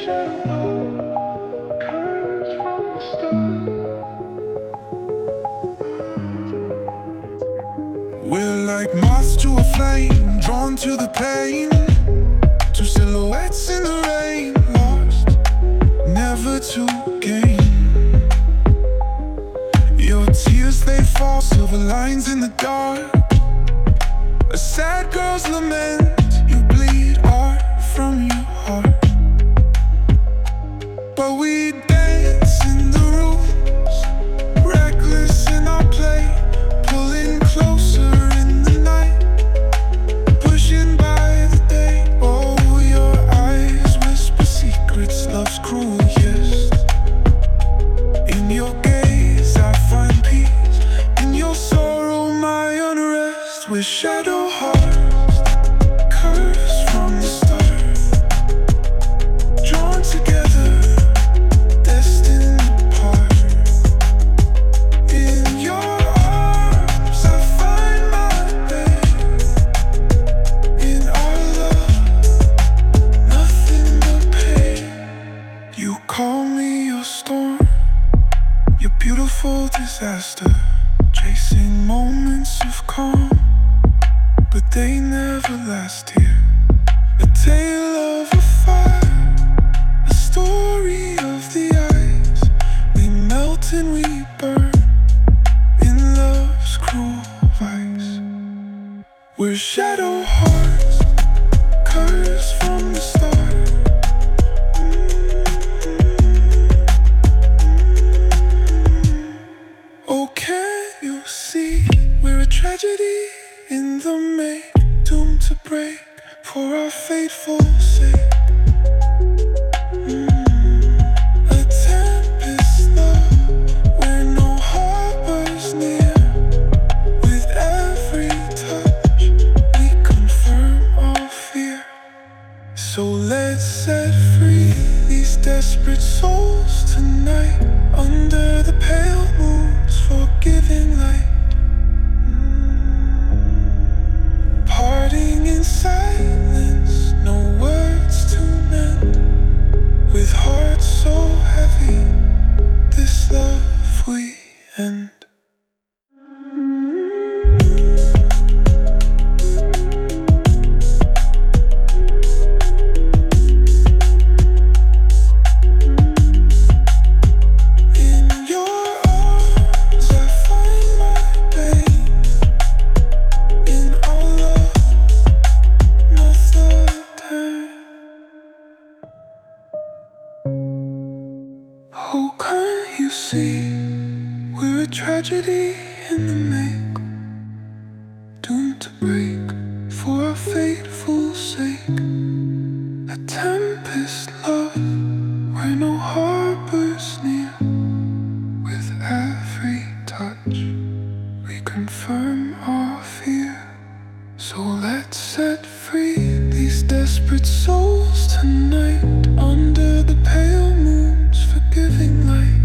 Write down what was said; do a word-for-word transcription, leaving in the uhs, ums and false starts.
We're like moths to a flame, drawn to the pain. Two silhouettes in the rain, lost, never to gain. Your tears, they fall, silver lines in the dark. A sad girl's lament, you bleed art from your heart. But we dance in the rooms, reckless in our play, pulling closer in the night, pushing by the day. Oh, your eyes whisper secrets, love's cruel, yes. In your gaze I find peace, in your sorrow my unrest. We're shadow hearts, cursed from the start, drawn together, destined apart. In your arms I find my babe. In our love, nothing but pain. You call me your storm, your beautiful disaster, chasing moments of calm, but they never last here. A tale of a fire, a story of the ice. We melt and we burn in love's cruel vice. We're shadow hearts, cursed from the start. Oh, can't you see we're a tragedy in the make, doomed to break for our fateful sake? Mm. A tempest love where no harbor's near. With every touch we confirm our fear. So let's set free these desperate souls tonight, under the pale moon's forgiving light. Parting in silence, no words to mend. With hearts so heavy, this love we end. In your arms I find my pain. In our love, another turn. Oh, can't you see we're a tragedy in the make, doomed to break for our fateful sake? A tempest love where no harbor's near. With every touch we confirm our fear. So let's set free these desperate souls tonight, under the pale moon's forgiving light.